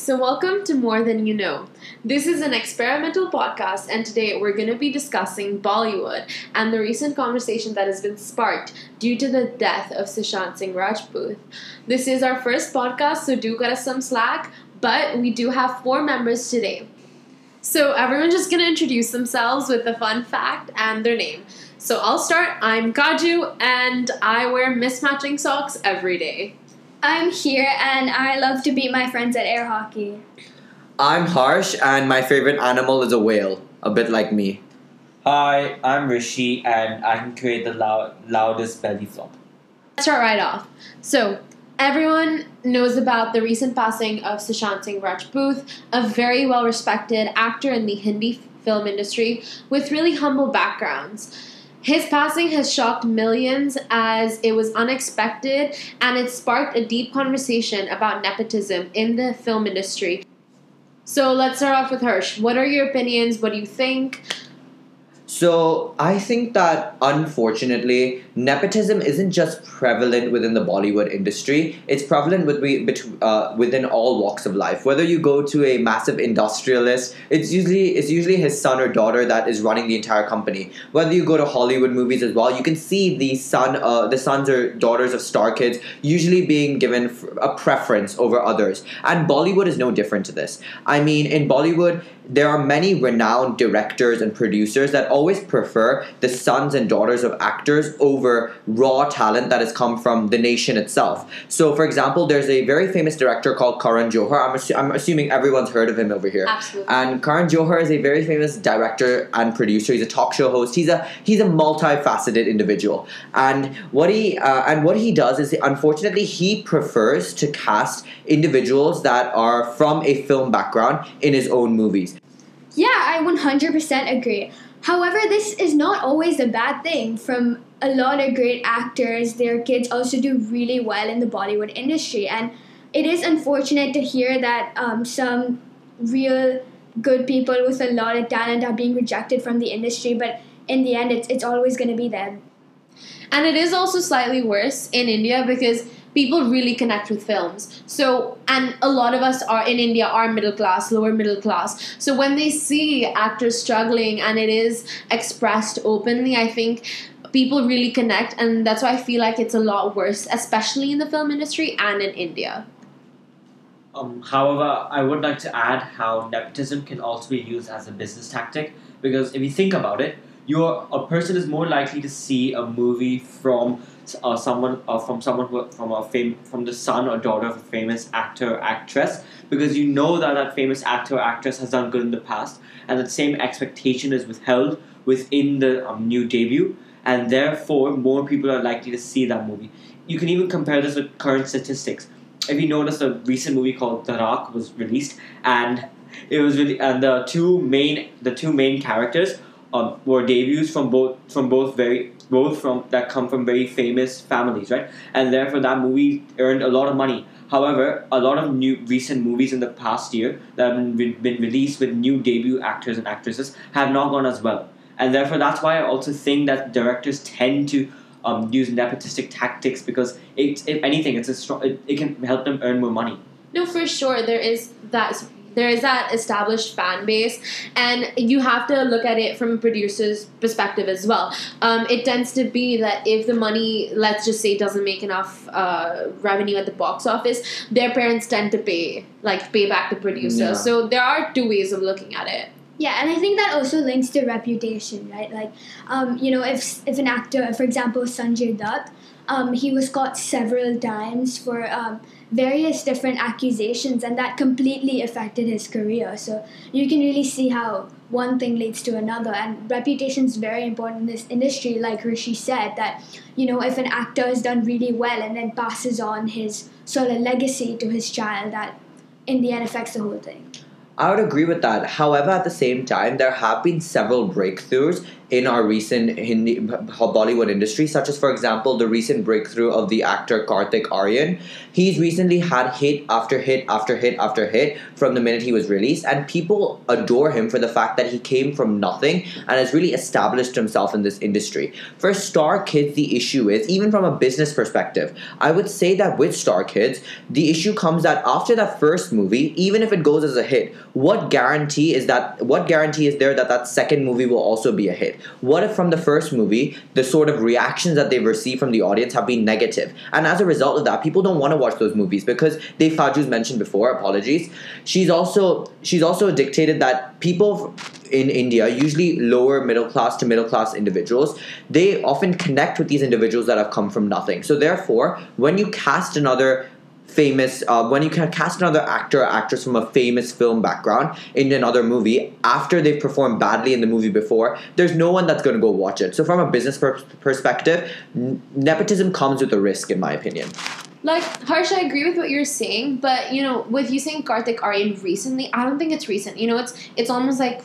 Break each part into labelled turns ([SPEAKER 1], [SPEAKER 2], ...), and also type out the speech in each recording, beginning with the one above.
[SPEAKER 1] so welcome to More Than You Know. This is an experimental podcast, and today we're going to be discussing Bollywood and the recent conversation that has been sparked due to the death of Sushant Singh Rajput. This is our first podcast, so do cut us some slack, but we do have 4 members today. So everyone's just going to introduce themselves with a fun fact and their name. So I'll start. I'm Kaju, and I wear mismatching socks every day.
[SPEAKER 2] I'm here and I love to beat my friends at air hockey.
[SPEAKER 3] I'm Harsh and my favorite animal is a whale, a bit like me.
[SPEAKER 4] Hi, I'm Rishi and I can create the loudest belly flop.
[SPEAKER 1] Let's start right off. So, everyone knows about the recent passing of Sushant Singh Rajput, a very well-respected actor in the Hindi film industry with really humble backgrounds. His passing has shocked millions as it was unexpected, and it sparked a deep conversation about nepotism in the film industry. So let's start off with Harsh. What are your opinions? What do you think?
[SPEAKER 3] So, I think that unfortunately, nepotism isn't just prevalent within the Bollywood industry, it's prevalent within all walks of life. Whether you go to a massive industrialist, it's usually his son or daughter that is running the entire company. Whether you go to Hollywood movies as well, you can see the sons or daughters of star kids usually being given a preference over others. And Bollywood is no different to this. I mean, in Bollywood, there are many renowned directors and producers that always prefer the sons and daughters of actors over raw talent that has come from the nation itself. So, for example, there's a very famous director called Karan Johar. I'm assuming everyone's heard of him over here.
[SPEAKER 1] Absolutely.
[SPEAKER 3] And Karan Johar is a very famous director and producer. He's a talk show host. He's a multifaceted individual. And what he does is, unfortunately, he prefers to cast individuals that are from a film background in his own movies.
[SPEAKER 2] Yeah, I 100% agree. However, this is not always a bad thing. From a lot of great actors, their kids also do really well in the Bollywood industry. And it is unfortunate to hear that some real good people with a lot of talent are being rejected from the industry. But in the end, it's always going to be them.
[SPEAKER 1] And it is also slightly worse in India because people really connect with films. So, and a lot of us are in India are middle class, lower middle class. So when they see actors struggling and it is expressed openly, I think people really connect, and that's why I feel like it's a lot worse, especially in the film industry and in India.
[SPEAKER 4] However, I would like to add how nepotism can also be used as a business tactic, because if you think about it, a person is more likely to see a movie from the son or daughter of a famous actor or actress, because you know that famous actor or actress has done good in the past, and that same expectation is withheld within the new debut, and therefore more people are likely to see that movie. You can even compare this with current statistics. If you notice, a recent movie called Dharak was released, and the two main characters were debuts that come from very famous families, right? And therefore that movie earned a lot of money. However, a lot of recent movies in the past year that have been released with new debut actors and actresses have not gone as well. And therefore that's why I also think that directors tend to use nepotistic tactics, because if anything, it can help them earn more money.
[SPEAKER 1] No, for sure, there is that established fan base, and you have to look at it from a producer's perspective as well. It tends to be that if the money, let's just say, doesn't make enough revenue at the box office, their parents tend to pay back the producer.
[SPEAKER 3] Yeah.
[SPEAKER 1] So there are 2 ways of looking at it.
[SPEAKER 2] Yeah, and I think that also links to reputation, right? Like, if an actor, for example, Sanjay Dutt, he was caught several times for various different accusations, and that completely affected his career. So you can really see how one thing leads to another, and reputation is very important in this industry. Like Rishi said, that if an actor has done really well and then passes on his sort of legacy to his child, that in the end affects the whole thing.
[SPEAKER 3] I would agree with that. However, at the same time, there have been several breakthroughs in our recent Hindi Bollywood industry, such as, for example, the recent breakthrough of the actor Kartik Aaryan. He's recently had hit after hit after hit after hit from the minute he was released, and people adore him for the fact that he came from nothing and has really established himself in this industry. For Star Kids, the issue is, even from a business perspective, I would say that with Star Kids, the issue comes that after that first movie, even if it goes as a hit, what guarantee is there that that second movie will also be a hit? What if from the first movie, the sort of reactions that they've received from the audience have been negative? And as a result of that, people don't want to watch those movies because Faju's mentioned before, apologies. She's also dictated that people in India, usually lower middle class to middle class individuals, they often connect with these individuals that have come from nothing. So therefore, when you cast another actor or actress from a famous film background in another movie after they've performed badly in the movie before, there's no one that's going to go watch it. So from a business perspective, nepotism comes with a risk, in my opinion.
[SPEAKER 1] Like, Harsh, I agree with what you're saying, but, with you saying Kartik Aaryan recently, I don't think it's recent. It's almost like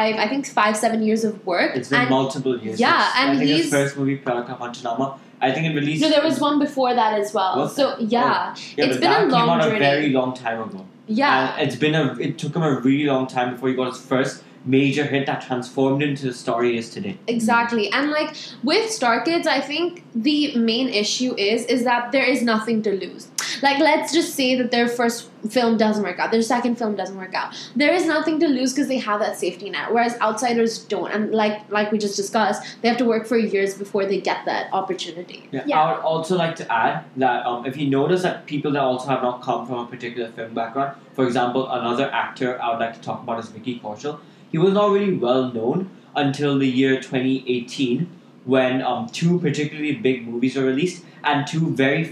[SPEAKER 1] 7 years of work.
[SPEAKER 4] It's been multiple years.
[SPEAKER 1] Yeah, and
[SPEAKER 4] I think his first movie, Pralaka Panchanama, I think it released...
[SPEAKER 1] No, there was one before that as well. So, yeah.
[SPEAKER 4] It's been a long journey. Came out a very long time ago.
[SPEAKER 1] Yeah.
[SPEAKER 4] And it took him a really long time before he got his first major hit that transformed into the story he is today.
[SPEAKER 1] Exactly. And with Star Kids, I think the main issue is that there is nothing to lose. Let's just say that their first film doesn't work out, their second film doesn't work out. There is nothing to lose because they have that safety net, whereas outsiders don't. And like we just discussed, they have to work for years before they get that opportunity.
[SPEAKER 4] Yeah. I would also like to add that if you notice that people that also have not come from a particular film background, for example, another actor I would like to talk about is Vicky Kaushal. He was not really well known until the year 2018 when two particularly big movies were released and he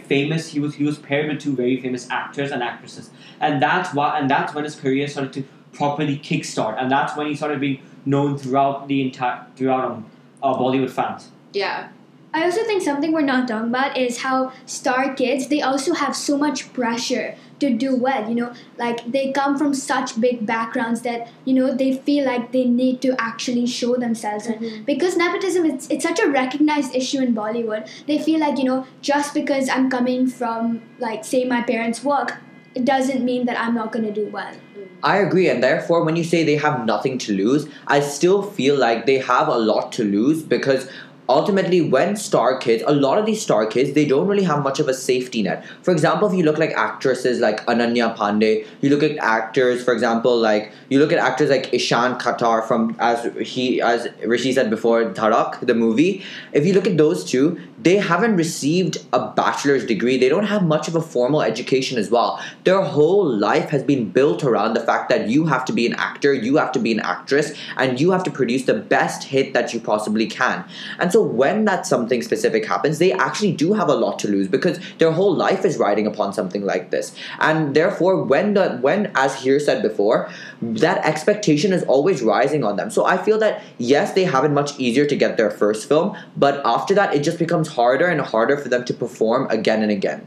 [SPEAKER 4] was paired with two very famous actors and actresses, and that's when his career started to properly kickstart, and that's when he started being known throughout Bollywood fans.
[SPEAKER 1] Yeah.
[SPEAKER 2] I also think something we're not talking about is how Star Kids, they also have so much pressure to do well, they come from such big backgrounds that, they feel like they need to actually show themselves.
[SPEAKER 1] Mm-hmm.
[SPEAKER 2] And because nepotism, it's such a recognized issue in Bollywood, they feel like, just because I'm coming from, say my parents' work, it doesn't mean that I'm not going to do well.
[SPEAKER 3] I agree, and therefore when you say they have nothing to lose, I still feel like they have a lot to lose because ultimately, when a lot of these Star Kids, they don't really have much of a safety net. For example, if you look like actresses like Ananya Pandey, you look at actors, for example, actors like Ishan Khatter from, as Rishi said before, Dhadak, the movie. If you look at those two, they haven't received a bachelor's degree. They don't have much of a formal education as well. Their whole life has been built around the fact that you have to be an actor, you have to be an actress, and you have to produce the best hit that you possibly can. And so when that something specific happens, they actually do have a lot to lose because their whole life is riding upon something like this. And therefore, when as Heer said before, that expectation is always rising on them. So I feel that, yes, they have it much easier to get their first film, but after that, it just becomes harder and harder for them to perform again and again.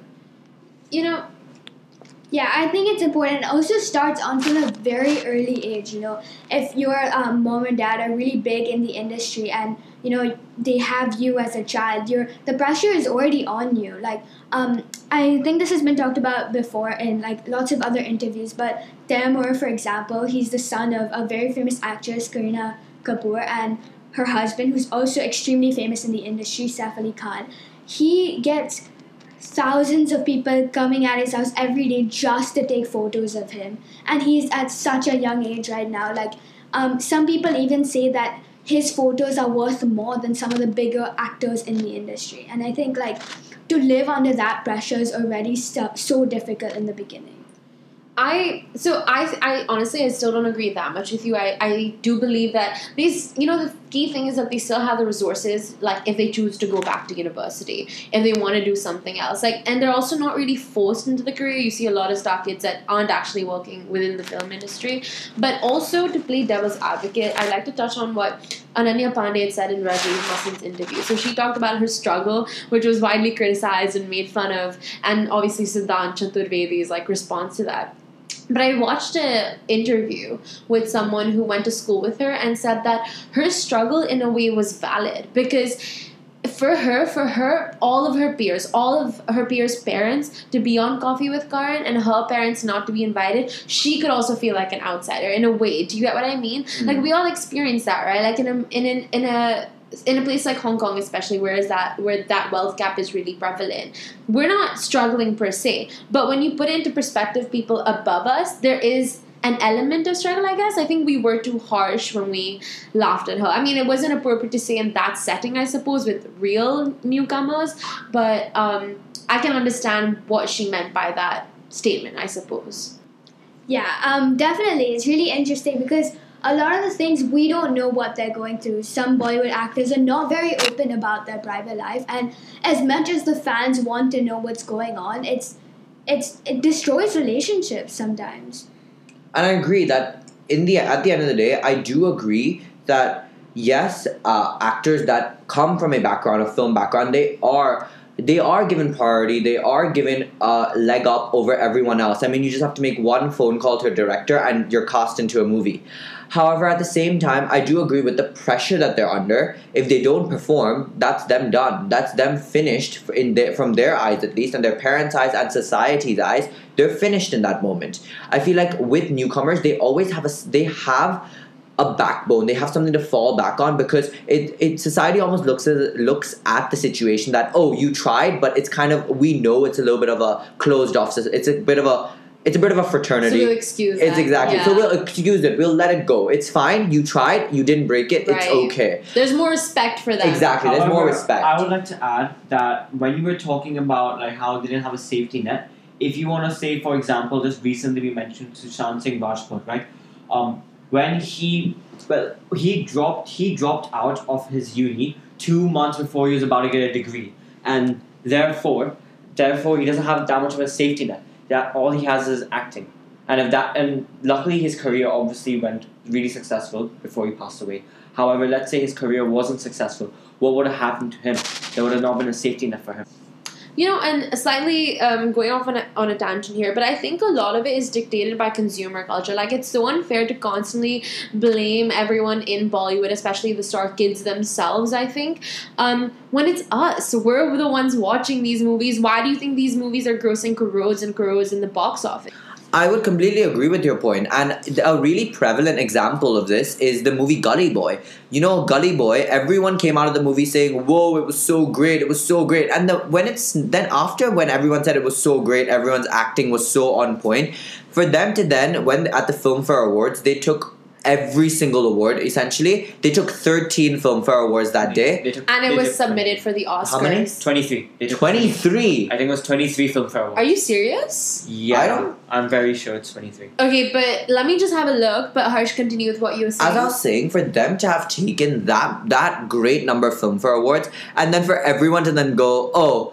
[SPEAKER 2] Yeah, I think it's important. It also starts on from a very early age, If your mom and dad are really big in the industry and, they have you as a child, the pressure is already on you. I think this has been talked about before in, lots of other interviews, but Taimur, for example, he's the son of a very famous actress, Kareena Kapoor, and her husband, who's also extremely famous in the industry, Saif Ali Khan. He gets thousands of people coming at his house every day just to take photos of him. And he's at such a young age right now. Some people even say that his photos are worth more than some of the bigger actors in the industry. And I think, to live under that pressure is already so difficult in the beginning.
[SPEAKER 1] I honestly, I still don't agree that much with you. I do believe that these, the key thing is that they still have the resources, if they choose to go back to university, if they want to do something else. And they're also not really forced into the career. You see a lot of Star Kids that aren't actually working within the film industry. But also, to play devil's advocate, I'd like to touch on what Ananya Pandey had said in Rajiv Maslin's interview. So she talked about her struggle, which was widely criticized and made fun of, and obviously Siddhant Chaturvedi's response to that. But I watched an interview with someone who went to school with her and said that her struggle in a way was valid because for her, all of her peers' parents to be on Coffee with Karan and her parents not to be invited, she could also feel like an outsider in a way. Do you get what I mean? Like we all experience that, right? Like in a place like Hong Kong, especially, where that wealth gap is really prevalent, we're not struggling per se. But when you put into perspective people above us, there is an element of struggle, I guess. I think we were too harsh when we laughed at her. I mean, it wasn't appropriate to say in that setting, I suppose, with real newcomers. But I can understand what she meant by that statement, I suppose.
[SPEAKER 2] Yeah, definitely. It's really interesting because a lot of the things we don't know what they're going through. Some Bollywood actors are not very open about their private life, and as much as the fans want to know what's going on, it destroys relationships sometimes.
[SPEAKER 3] And I agree that at the end of the day, I do agree that yes, actors that come from a background, a film background, they are given priority. They are given a leg up over everyone else. I mean, you just have to make one phone call to a director and you're cast into a movie. However, at the same time, I do agree with the pressure that they're under. If they don't perform, that's them done. That's them finished from their eyes, at least, and their parents' eyes and society's eyes. They're finished in that moment. I feel like with newcomers, they always have a backbone. They have something to fall back on because society almost looks at the situation that, oh, you tried, but it's kind of, we know it's a little bit of a closed off. It's a bit of a fraternity.
[SPEAKER 1] So we'll excuse
[SPEAKER 3] It's
[SPEAKER 1] that.
[SPEAKER 3] exactly.
[SPEAKER 1] Yeah.
[SPEAKER 3] So we'll excuse it. We'll let it go. It's fine. You tried. You didn't break it.
[SPEAKER 1] Right.
[SPEAKER 3] It's okay.
[SPEAKER 1] There's more respect for them.
[SPEAKER 3] Exactly. There's more respect.
[SPEAKER 4] I would like to add that when you were talking about like how they didn't have a safety net, if you want to say, for example, just recently we mentioned Sushant Singh Rajput, right? When he dropped out of his uni 2 months before he was about to get a degree, and therefore he doesn't have that much of a safety net. That all he has is acting, and luckily his career obviously went really successful before he passed away. However, let's say his career wasn't successful, what would have happened to him? There would have not been a safety net for him.
[SPEAKER 1] You know, and slightly going off on a tangent here, but I think a lot of it is dictated by consumer culture. Like, it's so unfair to constantly blame everyone in Bollywood, especially the star kids themselves, I think. When it's us, we're the ones watching these movies. Why do you think these movies are grossing crores and crores in the box office?
[SPEAKER 3] I would completely agree with your point, and a really prevalent example of this is the movie Gully Boy. You know, Gully Boy, everyone came out of the movie saying, "Whoa, it was so great, it was so great." And when everyone said it was so great, everyone's acting was so on point. For them to then, when at the Filmfare Awards, they took every single award, essentially. They took 13 Filmfare Awards that day.
[SPEAKER 1] And it was submitted for the Oscars.
[SPEAKER 3] How many?
[SPEAKER 4] 23. They took
[SPEAKER 3] 23!
[SPEAKER 4] I think it was 23 Filmfare Awards.
[SPEAKER 1] Are you serious?
[SPEAKER 4] Yeah, I'm very sure it's 23.
[SPEAKER 1] Okay, but let me just have a look. But Harsh, continue with what you were saying.
[SPEAKER 3] As I was saying, for them to have taken that great number of Filmfare Awards, and then for everyone to then go, oh,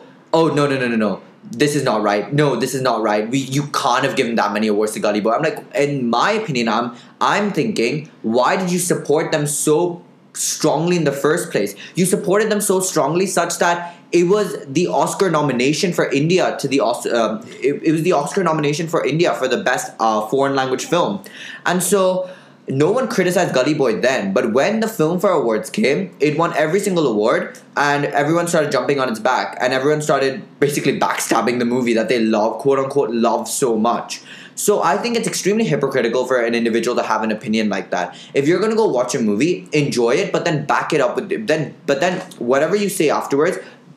[SPEAKER 3] no. This is not right. No, this is not right. You can't have given that many awards to Gully Boy. I'm like, in my opinion, I'm thinking, why did you support them so strongly in the first place? You supported them so strongly such that it was the Oscar nomination for India to the it was the Oscar nomination for India for the best foreign language film, and so. No one criticized Gully Boy then, but when the Filmfare Awards came, it won every single award, and everyone started jumping on its back, and everyone started basically backstabbing the movie that they love, quote unquote, love so much. So I think it's extremely hypocritical for an individual to have an opinion like that. If you're gonna go watch a movie, enjoy it, but then back it up with but then whatever you say afterwards,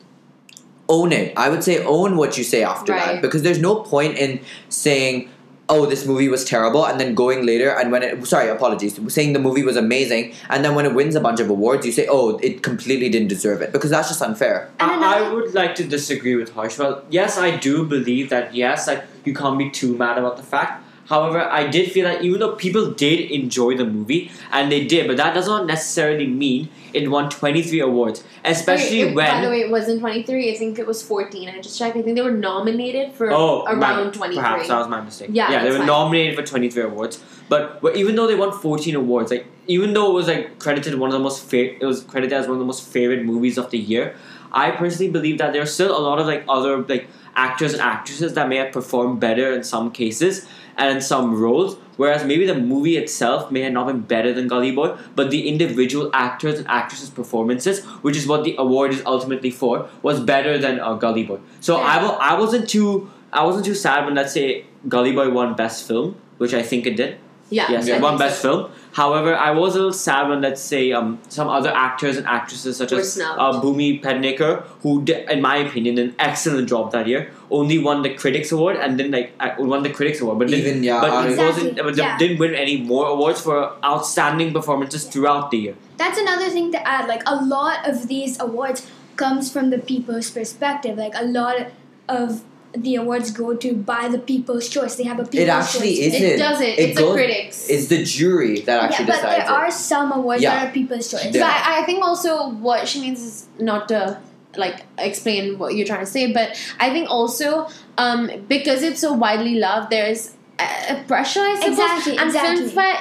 [SPEAKER 3] own it. I would say own what you say after that, because there's no point in saying, oh, this movie was terrible, and then going later and saying the movie was amazing, and then when it wins a bunch of awards, you say, oh, it completely didn't deserve it, because that's just unfair.
[SPEAKER 4] I would like to disagree with Harsh. Well, yes, I do believe that, yes, like, you can't be too mad about the fact. However, I did feel that even though people did enjoy the movie, and they did, but that does not necessarily mean it won 23 awards. Especially when...
[SPEAKER 1] By the way, it wasn't 23, I think it was 14. I just checked. I think they were nominated for around 23.
[SPEAKER 4] Perhaps, that was my mistake.
[SPEAKER 1] Yeah,
[SPEAKER 4] they were nominated for 23 awards. But even though they won 14 awards, like, even though it was like credited as one of the most favorite movies of the year, I personally believe that there are still a lot of like other like actors and actresses that may have performed better in some cases. and some roles, whereas maybe the movie itself may have not been better than Gully Boy, but the individual actors and actresses' performances, which is what the award is ultimately for, was better than Gully Boy. So I wasn't too sad when, let's say, Gully Boy won Best Film, which I think it did.
[SPEAKER 1] Yeah.
[SPEAKER 4] Yes, it won Best Film. However, I was a little sad when, let's say, some other actors and actresses such as Bhumi Pednekar, who did, in my opinion, did an excellent job that year, only won the Critics Award and then won the Critics Award, but didn't didn't win any more awards for outstanding performances throughout the year.
[SPEAKER 2] That's another thing to add. Like, a lot of these awards comes from the people's perspective. Like, a lot of the awards go to by the people's choice. They have a people's choice.
[SPEAKER 3] It actually isn't.
[SPEAKER 1] It doesn't. It's the critics.
[SPEAKER 3] It's the jury that actually decides.
[SPEAKER 2] But there are some awards that are people's choice.
[SPEAKER 1] But I think also what she means is not to explain what you're trying to say, but I think also because it's so widely loved, there's a pressure, I suppose.
[SPEAKER 2] Exactly.
[SPEAKER 1] And Filmfare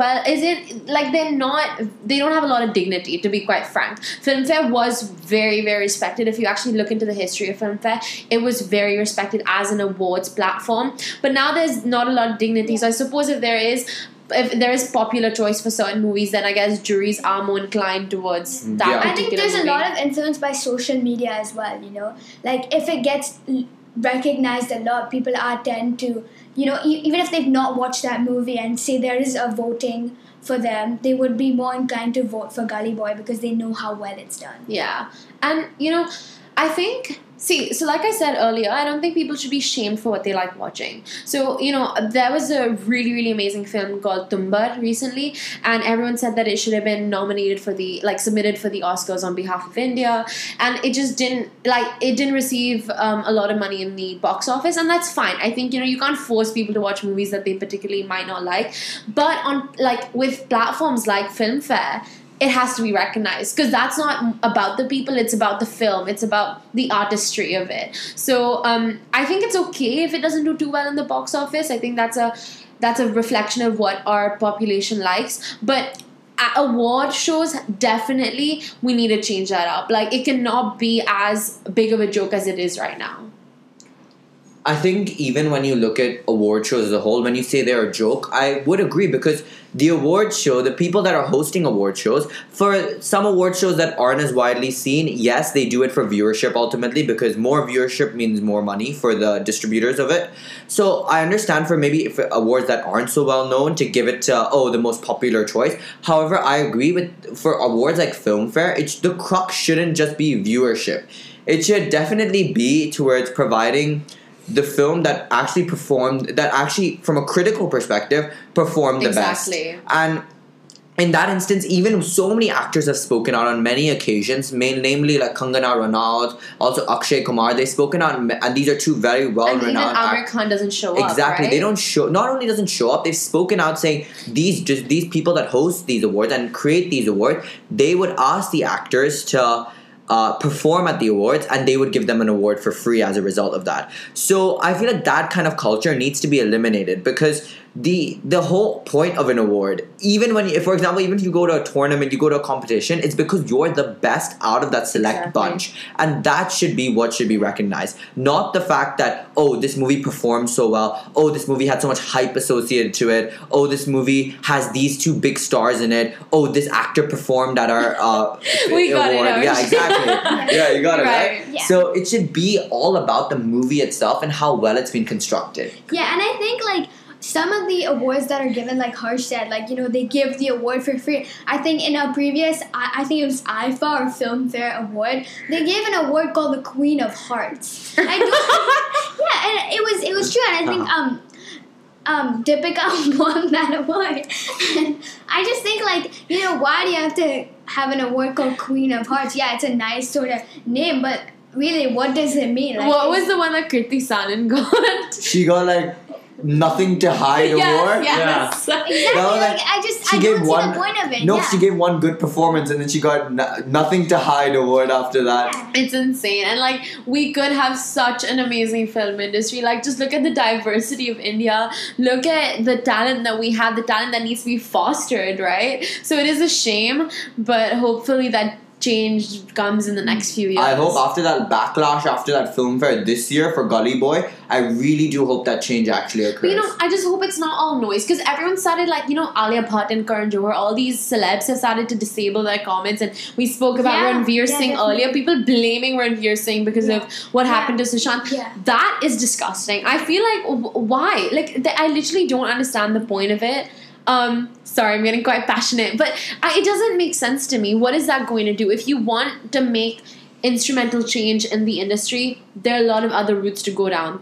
[SPEAKER 1] they don't have a lot of dignity, to be quite frank. Filmfare was very, very respected. If you actually look into the history of Filmfare, it was very respected as an awards platform. But now there's not a lot of dignity. So I suppose if there is popular choice for certain movies, then I guess juries are more inclined towards that particular
[SPEAKER 2] I think there's
[SPEAKER 1] movie.
[SPEAKER 2] a lot of influence by social media as well, Like, if it gets recognized a lot, people tend to, even if they've not watched that movie and say there is a voting for them, they would be more inclined to vote for Gully Boy because they know how well it's done.
[SPEAKER 1] Yeah. And, I think... so like I said earlier, I don't think people should be shamed for what they like watching. So, there was a really, really amazing film called Tumbar recently, and everyone said that it should have been nominated for submitted for the Oscars on behalf of India, and it just didn't, it didn't receive a lot of money in the box office, and that's fine. I think, you can't force people to watch movies that they particularly might not like, but with platforms like Filmfare, it has to be recognized because that's not about the people, it's about the film, it's about the artistry of it. So I think it's okay if it doesn't do too well in the box office. I think that's a reflection of what our population likes, but award shows, definitely we need to change that up. It cannot be as big of a joke as it is right now.
[SPEAKER 3] I think even when you look at award shows as a whole, when you say they're a joke, I would agree because the award show, the people that are hosting award shows, for some award shows that aren't as widely seen, yes, they do it for viewership ultimately because more viewership means more money for the distributors of it. So I understand for maybe if awards that aren't so well known to give it to, the most popular choice. However, I agree for awards like Filmfare, the crux shouldn't just be viewership. It should definitely be towards providing the film that actually from a critical perspective performed the best. And in that instance, even so many actors have spoken out on many occasions, namely like Kangana Ranaut, also Akshay Kumar. They've spoken out, and these are two very well-renowned actors.
[SPEAKER 1] And even Amir Khan doesn't show up,
[SPEAKER 3] exactly.
[SPEAKER 1] Right?
[SPEAKER 3] They don't show. Not only doesn't show up, they've spoken out saying these people that host these awards and create these awards, they would ask the actors to perform at the awards and they would give them an award for free as a result of that. So I feel like that kind of culture needs to be eliminated because the whole point of an award, for example, even if you go to a tournament, you go to a competition, it's because you're the best out of that select bunch, and that should be what should be recognized, not the fact that this movie performed so well, this movie had so much hype associated to it, this movie has these two big stars in it, this actor performed at our
[SPEAKER 1] we got
[SPEAKER 3] award.
[SPEAKER 1] It
[SPEAKER 3] yeah, exactly. Yeah, you got it right.
[SPEAKER 2] Yeah.
[SPEAKER 3] So it should be all about the movie itself and how well it's been constructed.
[SPEAKER 2] Yeah, and I think some of the awards that are given, like Harsh said, they give the award for free. I think in a previous, I think it was IFA or Filmfare Award, they gave an award called the Queen of Hearts. And it was true, and I think Deepika won that award. And I just think, why do you have to have an award called Queen of Hearts? Yeah, it's a nice sort of name, but really, what does it mean?
[SPEAKER 1] What was the one that Kriti Sanon got?
[SPEAKER 3] She got nothing to hide award.
[SPEAKER 1] Yes.
[SPEAKER 2] Exactly. I don't see the point of it.
[SPEAKER 3] No, she gave one good performance and then she got nothing to hide award after that.
[SPEAKER 2] Yeah.
[SPEAKER 1] It's insane. And we could have such an amazing film industry. Just look at the diversity of India. Look at the talent that we have, the talent that needs to be fostered, right? So it is a shame, but hopefully that change comes in the next few years.
[SPEAKER 3] I hope after that backlash, after that film fair this year for Gully Boy, I really do hope that change actually occurs.
[SPEAKER 1] But I just hope it's not all noise, because everyone started Alia Bhatt and Karan Johar, all these celebs have started to disable their comments, and we spoke about Ranveer Singh
[SPEAKER 2] definitely.
[SPEAKER 1] earlier. People blaming Ranveer Singh because of what happened to Sushant.
[SPEAKER 2] Yeah.
[SPEAKER 1] That is disgusting. I feel like why? I literally don't understand the point of it. Sorry, I'm getting quite passionate, but it doesn't make sense to me. What is that going to do? If you want to make instrumental change in the industry, there are a lot of other routes to go down.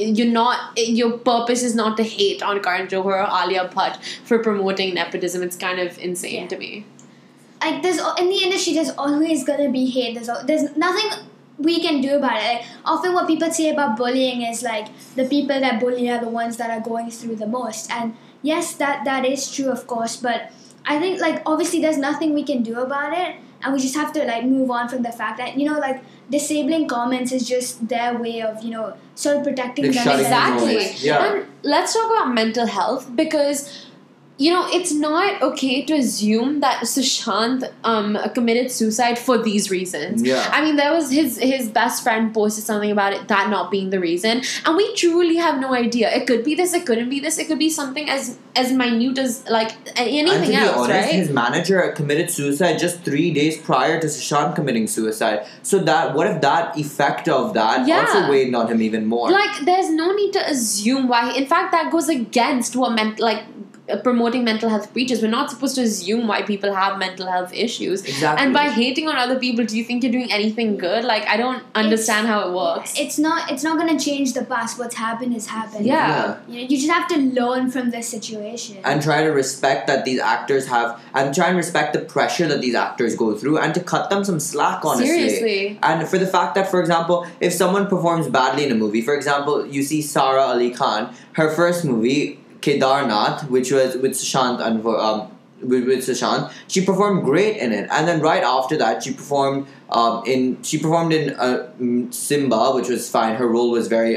[SPEAKER 1] Your purpose is not to hate on Karan Johar or Alia Bhatt for promoting nepotism. It's kind of insane to me.
[SPEAKER 2] Like, in the industry, there's always gonna be hate. There's nothing we can do about it. Like, often what people say about bullying is the people that bully are the ones that are going through the most. And yes, that is true, of course. But I think obviously there's nothing we can do about it, and we just have to move on from the fact that disabling comments is just their way of sort of protecting
[SPEAKER 3] Like
[SPEAKER 2] themselves.
[SPEAKER 1] Exactly.
[SPEAKER 3] Yeah.
[SPEAKER 1] And let's talk about mental health, because it's not okay to assume that Sushant committed suicide for these reasons.
[SPEAKER 3] Yeah.
[SPEAKER 1] I mean, there was his best friend posted something about it, that not being the reason, and we truly have no idea. It could be this, it couldn't be this, it could be something as minute as anything
[SPEAKER 3] and to be
[SPEAKER 1] else,
[SPEAKER 3] honest,
[SPEAKER 1] right?
[SPEAKER 3] his manager committed suicide just 3 days prior to Sushant committing suicide. So what if that effect of that also weighed on him even more?
[SPEAKER 1] There's no need to assume why. In fact, that goes against what promoting mental health breaches. We're not supposed to assume why people have mental health issues.
[SPEAKER 3] Exactly.
[SPEAKER 1] And by hating on other people, do you think you're doing anything good? I don't understand how it works.
[SPEAKER 2] It's not going to change the past. What's happened is happened.
[SPEAKER 1] Yeah.
[SPEAKER 2] You just have to learn from this situation.
[SPEAKER 3] And try to respect that these actors have, and try and respect the pressure that these actors go through, and to cut them some slack, honestly.
[SPEAKER 1] Seriously.
[SPEAKER 3] And for the fact that, for example, if someone performs badly in a movie, for example, you see Sara Ali Khan, her first movie, Kedarnath, which was with Sushant and with Sushant, she performed great in it, and then right after that, she performed in Simba, which was fine. Her role was very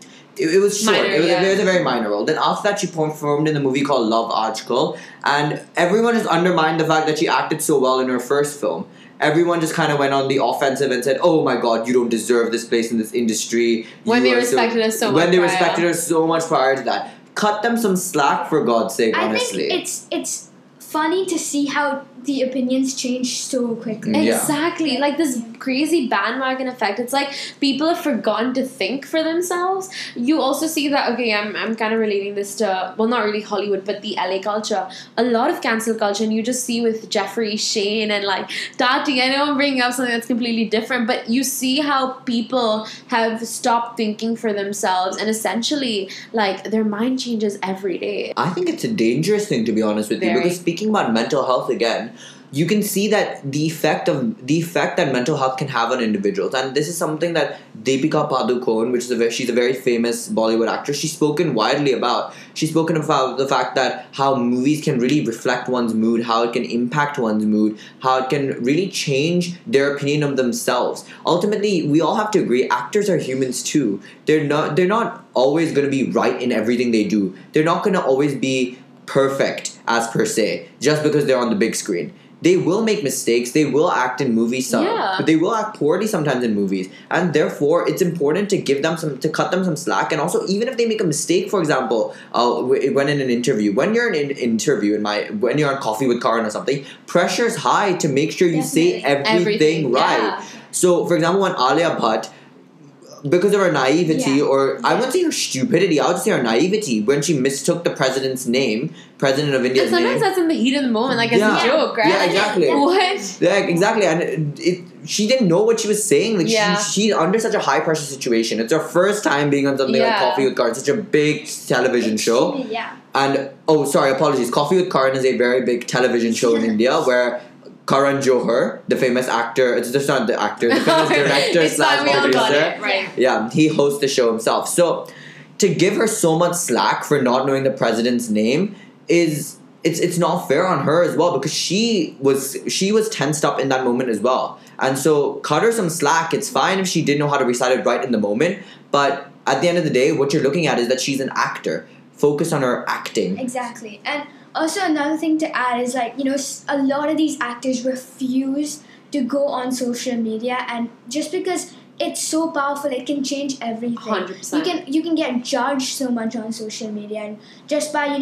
[SPEAKER 3] it was short.
[SPEAKER 1] Minor,
[SPEAKER 3] it was a very minor role. Then after that, she performed in the movie called Love Aajkal, and everyone has undermined the fact that she acted so well in her first film. Everyone just kind of went on the offensive and said, "Oh my God, you don't deserve this place in this industry."
[SPEAKER 1] When they respected her so much.
[SPEAKER 3] When they respected her so much prior to that. Cut them some slack, for God's sake, honestly.
[SPEAKER 2] I think it's funny to see how the opinions change so quickly.
[SPEAKER 3] Yeah.
[SPEAKER 1] Exactly. This crazy bandwagon effect. It's people have forgotten to think for themselves. You also see that, okay, I'm kind of relating this to, well, not really Hollywood, but the LA culture. A lot of cancel culture, and you just see with Jeffrey, Shane, and Tati. I know I'm bringing up something that's completely different, but you see how people have stopped thinking for themselves, and essentially, their mind changes every day.
[SPEAKER 3] I think it's a dangerous thing, to be honest with you,
[SPEAKER 1] Very.
[SPEAKER 3] because speaking about mental health again, you can see that the effect that mental health can have on individuals, and this is something that Deepika Padukone, she's a very famous Bollywood actress, she's spoken widely about. She's spoken about the fact that how movies can really reflect one's mood, how it can impact one's mood, how it can really change their opinion of themselves. Ultimately, we all have to agree, actors are humans too. They're not always going to be right in everything they do. They're not going to always be perfect as per se, just because they're on the big screen. They will make mistakes, they will act in movies but they will act poorly sometimes in movies, and therefore it's important to cut them some slack. And also, even if they make a mistake, for example, when in an interview, when you're in an interview, when you're on Coffee with Karan or something, pressure's high to make sure you say everything right.
[SPEAKER 1] Yeah.
[SPEAKER 3] So, for example, when Alia Bhatt, because of her naivety, I wouldn't say her stupidity, I would say her naivety, when she mistook the president's name, President of India's
[SPEAKER 1] And sometimes
[SPEAKER 3] name.
[SPEAKER 1] that's in the heat of the moment, as a joke, right?
[SPEAKER 3] Yeah, exactly.
[SPEAKER 1] What?
[SPEAKER 3] Yeah, exactly. And she didn't know what she was saying. She's under such a high pressure situation. It's her first time being on something like Coffee with Karan, such a big television show.
[SPEAKER 2] Yeah.
[SPEAKER 3] And, apologies. Coffee with Karan is a very big television show in India where Karan Johar, the famous actor, it's just not the actor, the famous director
[SPEAKER 1] It's fine, we all got
[SPEAKER 3] producer.
[SPEAKER 1] it, right.
[SPEAKER 3] Yeah, he hosts the show himself. So, to give her so much slack for not knowing the president's name it's not fair on her as well, because she was tensed up in that moment as well. And so, cut her some slack. It's fine if she didn't know how to recite it right in the moment, but at the end of the day, what you're looking at is that she's an actor. Focus on her acting.
[SPEAKER 2] Exactly. And also another thing to add is a lot of these actors refuse to go on social media, and just because it's so powerful, it can change everything.
[SPEAKER 1] 100%.
[SPEAKER 2] You can get judged so much on social media, and just by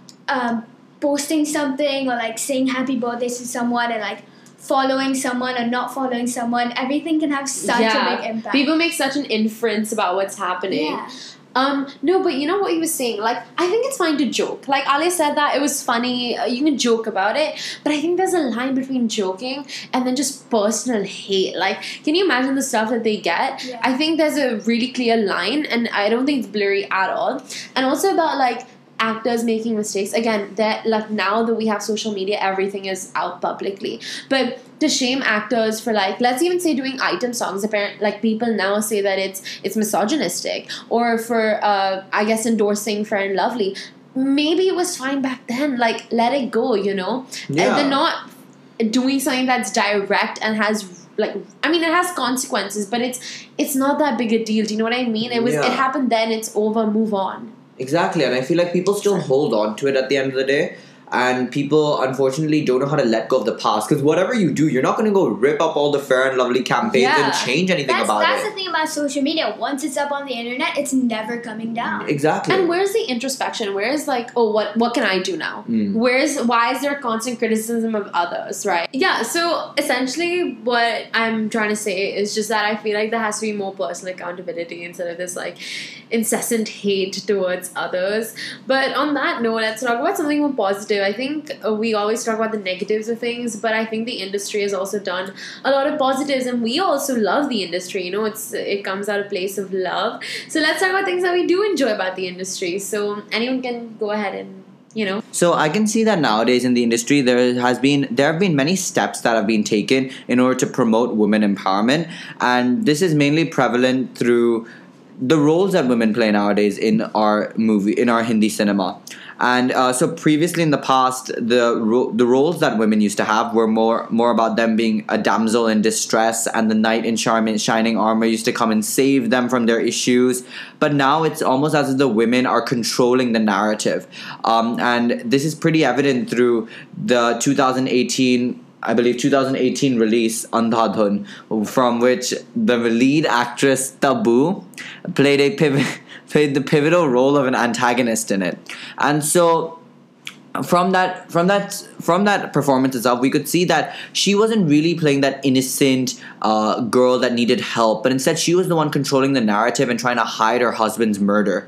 [SPEAKER 2] posting something or like saying happy birthday to someone and like following someone or not following someone, everything can have such a big impact.
[SPEAKER 1] People make such an inference about what's happening.
[SPEAKER 2] Yeah.
[SPEAKER 1] No, but you know what he was saying? Like, I think it's fine to joke. Like, Ale said that it was funny. You can joke about it. But I think there's a line between joking and then just personal hate. Like, can you imagine the stuff that they get?
[SPEAKER 2] Yeah.
[SPEAKER 1] I think there's a really clear line, and I don't think it's blurry at all. And also about, like, actors making mistakes. Again, that like now that we have social media, everything is out publicly. But to shame actors for, like, let's even say doing item songs, apparently, like, people now say that it's misogynistic, or for I guess endorsing Fair and Lovely. Maybe it was fine back then. Like, let it go, you know.
[SPEAKER 3] Yeah.
[SPEAKER 1] And they're not doing something that's direct and has, like, I mean, it has consequences, but it's not that big a deal. Do you know what I mean? It happened then. It's over. Move on.
[SPEAKER 3] Exactly, and I feel like people still hold on to it at the end of the day. And people, unfortunately, don't know how to let go of the past. Because whatever you do, you're not going to go rip up all the Fair and Lovely campaigns and change anything about
[SPEAKER 2] That's
[SPEAKER 3] it.
[SPEAKER 2] the thing about social media. Once it's up on the internet, it's never coming down.
[SPEAKER 3] Exactly.
[SPEAKER 1] And where's the introspection? Where is, like, oh, what can I do now? Why is there constant criticism of others, right? Yeah, so essentially what I'm trying to say is just that I feel like there has to be more personal accountability instead of this, like, incessant hate towards others. But on that note, let's talk about something more positive. I think we always talk about the negatives of things, but I think the industry has also done a lot of positives, and we also love the industry. You know, it comes out of a place of love. So let's talk about things that we do enjoy about the industry. So anyone can go ahead and, you know.
[SPEAKER 3] So I can see that nowadays in the industry there have been many steps that have been taken in order to promote women empowerment, and this is mainly prevalent through the roles that women play nowadays in our Hindi cinema. And so previously in the past, the roles that women used to have were more about them being a damsel in distress, and the knight in shining armor used to come and save them from their issues. But now it's almost as if the women are controlling the narrative. And this is pretty evident through the 2018 release Andhadhun, from which the lead actress Tabu played the pivotal role of an antagonist in it. And so from that performance itself, we could see that she wasn't really playing that innocent girl that needed help, but instead she was the one controlling the narrative and trying to hide her husband's murder.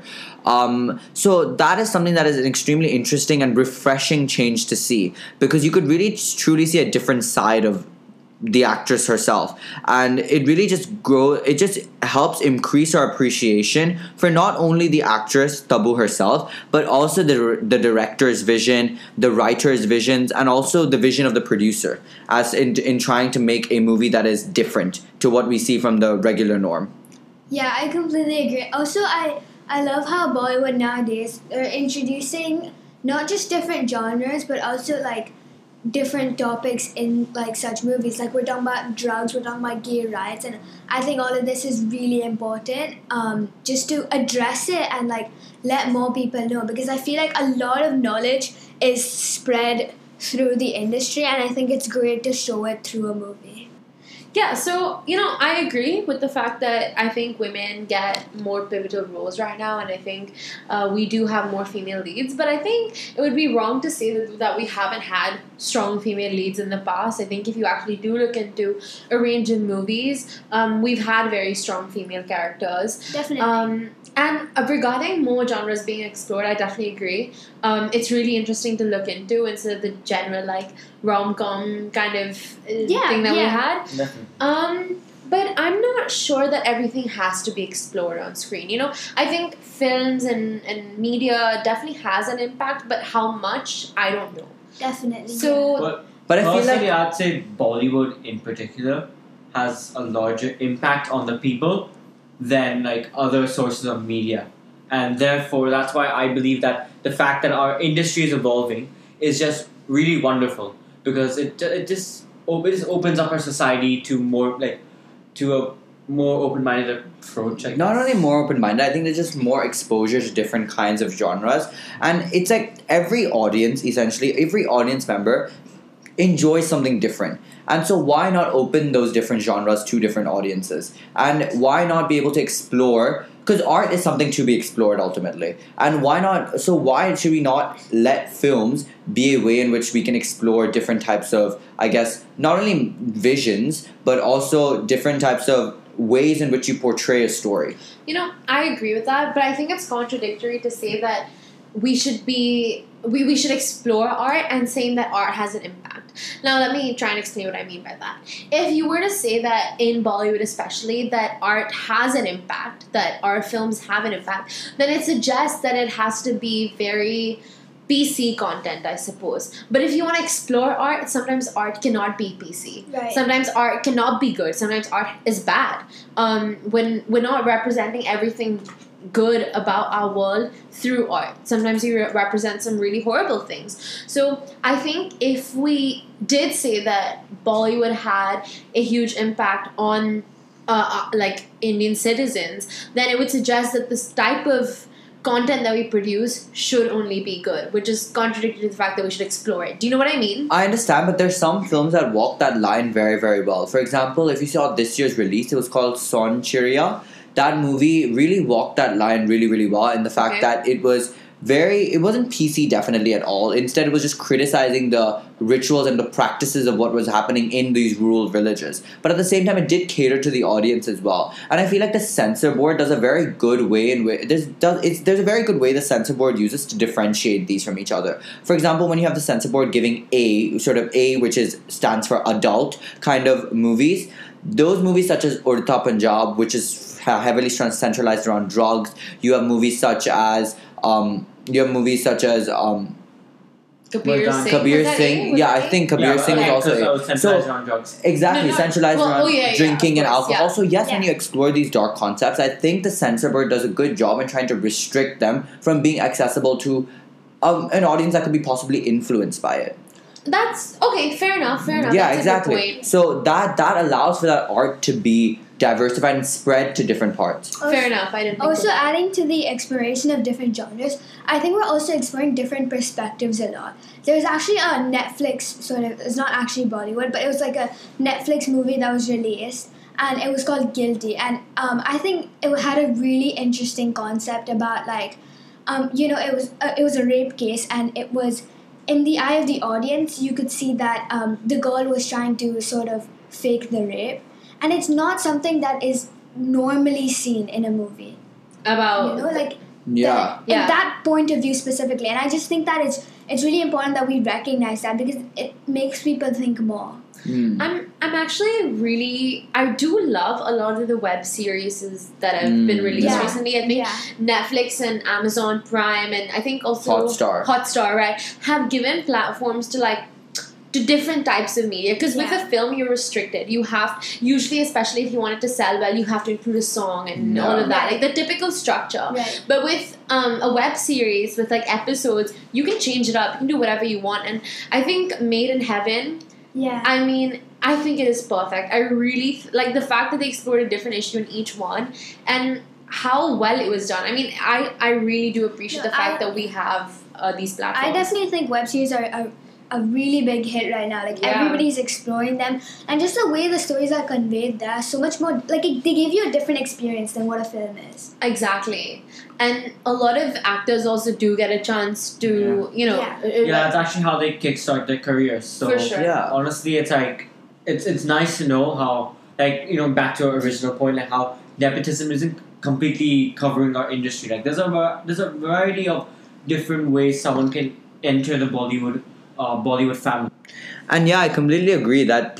[SPEAKER 3] So that is something that is an extremely interesting and refreshing change to see, because you could really truly see a different side of the actress herself, and it really just helps increase our appreciation for not only the actress Tabu herself, but also the director's vision, the writer's visions, and also the vision of the producer, as in trying to make a movie that is different to what we see from the regular norm.
[SPEAKER 2] Yeah, I completely agree. Also, I love how Bollywood nowadays are introducing not just different genres, but also like different topics in like such movies. Like, we're talking about drugs, we're talking about gay rights, and I think all of this is really important, just to address it and like let more people know, because I feel like a lot of knowledge is spread through the industry, and I think it's great to show it through a movie.
[SPEAKER 1] Yeah, so, you know, I agree with the fact that I think women get more pivotal roles right now, and I think we do have more female leads, but I think it would be wrong to say that we haven't had strong female leads in the past. I think if you actually do look into a range of movies, we've had very strong female characters.
[SPEAKER 2] Definitely.
[SPEAKER 1] And regarding more genres being explored, I definitely agree. It's really interesting to look into instead of the general, like, rom-com kind of thing that we had.
[SPEAKER 4] Definitely.
[SPEAKER 1] But I'm not sure that everything has to be explored on screen. You know, I think films and media definitely has an impact, but how much, I don't know.
[SPEAKER 2] Definitely.
[SPEAKER 1] So,
[SPEAKER 3] But I feel
[SPEAKER 4] personally,
[SPEAKER 3] like
[SPEAKER 4] I'd say Bollywood in particular has a larger impact on the people than like other sources of media, and therefore that's why I believe that the fact that our industry is evolving is just really wonderful, because it just opens up our society to a more open-minded approach.
[SPEAKER 3] not only more open-minded, I think there's just more exposure to different kinds of genres, and it's like every audience member enjoys something different. And so why not open those different genres to different audiences? And why not be able to explore, because art is something to be explored ultimately. And why should we not let films be a way in which we can explore different types of, I guess, not only visions, but also different types of ways in which you portray a story?
[SPEAKER 1] I agree with that, but I think it's contradictory to say that we should explore art and saying that art has an impact. Now, let me try and explain what I mean by that. If you were to say that in Bollywood especially, that art has an impact, that art films have an impact, then it suggests that it has to be very PC content, I suppose. But if you want to explore art, sometimes art cannot be PC.
[SPEAKER 2] Right.
[SPEAKER 1] Sometimes art cannot be good. Sometimes art is bad. When we're not representing everything good about our world through art. Sometimes you represent some really horrible things. So I think if we did say that Bollywood had a huge impact on like Indian citizens, then it would suggest that this type of content that we produce should only be good, which is contradictory to the fact that we should explore it. Do you know what I mean?
[SPEAKER 3] I understand, but there's some films that walk that line very, very well. For example, if you saw this year's release, it was called Son Chiriya. That movie really walked that line really, really well in the fact that it wasn't PC definitely at all. Instead, it was just criticizing the rituals and the practices of what was happening in these rural villages. But at the same time, it did cater to the audience as well. And I feel like the censor board does a very good way there's a very good way the censor board uses to differentiate these from each other. For example, when you have the censor board giving A, which stands for adult kind of movies, those movies such as Udta Punjab, which is heavily centralized around drugs. You have movies such as
[SPEAKER 1] Kabir Singh.
[SPEAKER 3] Kabir Singh. Yeah, I think Kabir Singh was also
[SPEAKER 4] centralized around drugs.
[SPEAKER 3] Exactly, centralized around drinking and alcohol. So yes, when
[SPEAKER 2] Yeah.
[SPEAKER 3] you explore these dark concepts, I think the censor board does a good job in trying to restrict them from being accessible to an audience that could be possibly influenced by it.
[SPEAKER 1] That's okay. Fair enough.
[SPEAKER 3] Yeah,
[SPEAKER 1] That's
[SPEAKER 3] exactly.
[SPEAKER 1] a good point.
[SPEAKER 3] So that allows for that art to be diversified and spread to different parts.
[SPEAKER 1] Fair enough. I didn't think
[SPEAKER 2] Also,
[SPEAKER 1] of that.
[SPEAKER 2] adding to the exploration of different genres, I think we're also exploring different perspectives a lot. There's actually a Netflix it's not actually Bollywood, but it was like a Netflix movie that was released, and it was called Guilty. And I think it had a really interesting concept about it was a rape case, and it was in the eye of the audience. You could see that the girl was trying to sort of fake the rape. And it's not something that is normally seen in a movie.
[SPEAKER 1] About
[SPEAKER 3] Yeah.
[SPEAKER 2] In that point of view specifically. And I just think that it's really important that we recognize that because it makes people think more.
[SPEAKER 1] I'm actually I do love a lot of the web series that have been released
[SPEAKER 2] Yeah.
[SPEAKER 1] recently. I think Netflix and Amazon Prime and I think also Hotstar, right, have given platforms to different types of media, because with a film you're restricted. You have, usually especially if you want it to sell well, you have to include a song and all of that, like the typical structure.
[SPEAKER 2] Right.
[SPEAKER 1] But with a web series with like episodes, you can change it up, you can do whatever you want. And I think Made in Heaven, I mean, I think it is perfect. I really like the fact that they explored a different issue in each one and how well it was done. I mean, I really do appreciate the fact that we have these platforms.
[SPEAKER 2] I definitely think web series are a really big hit right now. Like everybody's exploring them, and just the way the stories are conveyed, there are so much more. Like they give you a different experience than what a film is.
[SPEAKER 1] Exactly, and a lot of actors also do get a chance to
[SPEAKER 4] that's actually how they kickstart their careers. So
[SPEAKER 1] for sure.
[SPEAKER 4] honestly, it's like it's nice to know how, like, back to our original point, like how nepotism isn't completely covering our industry. Like there's a variety of different ways someone can enter the Bollywood family.
[SPEAKER 3] And I completely agree that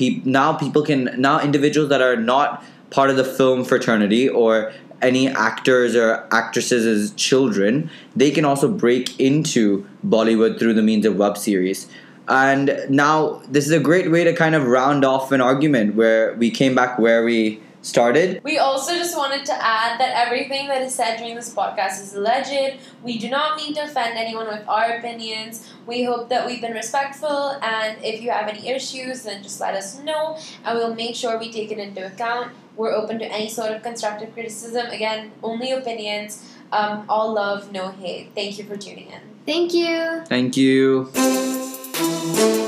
[SPEAKER 3] now individuals that are not part of the film fraternity or any actors or actresses' children, they can also break into Bollywood through the means of web series. And now this is a great way to kind of round off an argument where we came back where we started.
[SPEAKER 1] We also just wanted to add that everything that is said during this podcast is alleged. We do not mean to offend anyone with our opinions. We hope that we've been respectful, and if you have any issues, then just let us know, and we'll make sure we take it into account. We're open to any sort of constructive criticism. Again, only opinions. All love, no hate. Thank you for tuning in.
[SPEAKER 2] Thank you.
[SPEAKER 3] Thank you.